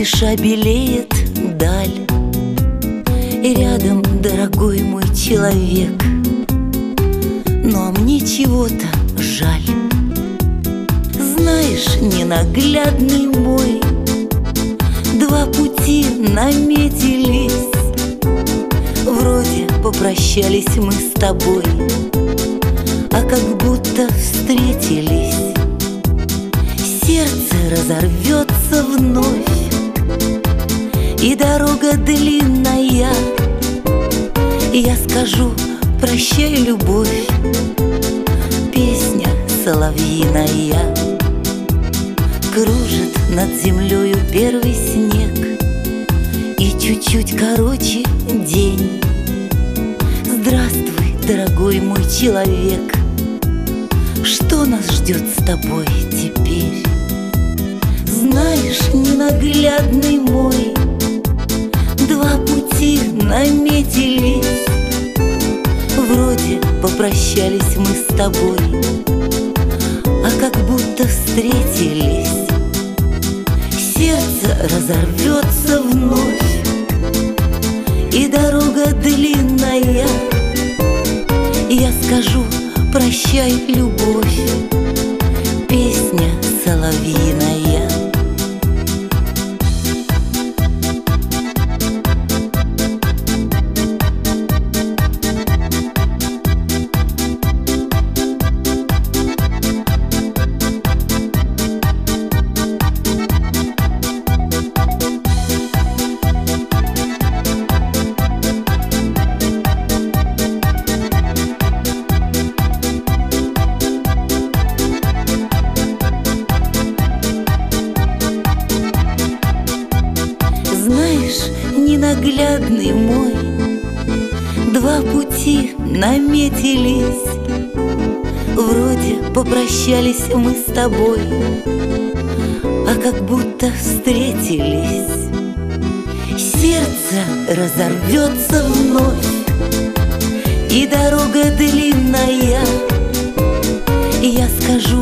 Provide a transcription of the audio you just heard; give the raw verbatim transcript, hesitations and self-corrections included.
спеша белеет даль, и рядом, дорогой мой человек, но мне чего-то жаль. Знаешь, ненаглядный мой, два пути наметились. Вроде попрощались мы с тобой, а как будто встретились. Сердце разорвется вновь, и дорога длинная. Я скажу: прощай, любовь, песня соловьиная. Кружит над землею первый снег, и чуть-чуть короче день. Здравствуй, дорогой мой человек, что нас ждет с тобой теперь? Знаешь, ненаглядный мой, два пути наметились. Вроде попрощались мы с тобой, а как будто встретились. Сердце разорвется вновь, и дорога длинная. Я скажу: прощай, любовь, песня соловьиная. Знаешь, ненаглядный мой, два пути наметились. Вроде попрощались мы с тобой, а как будто встретились. Сердце разорвется вновь, и дорога длинная. Я скажу: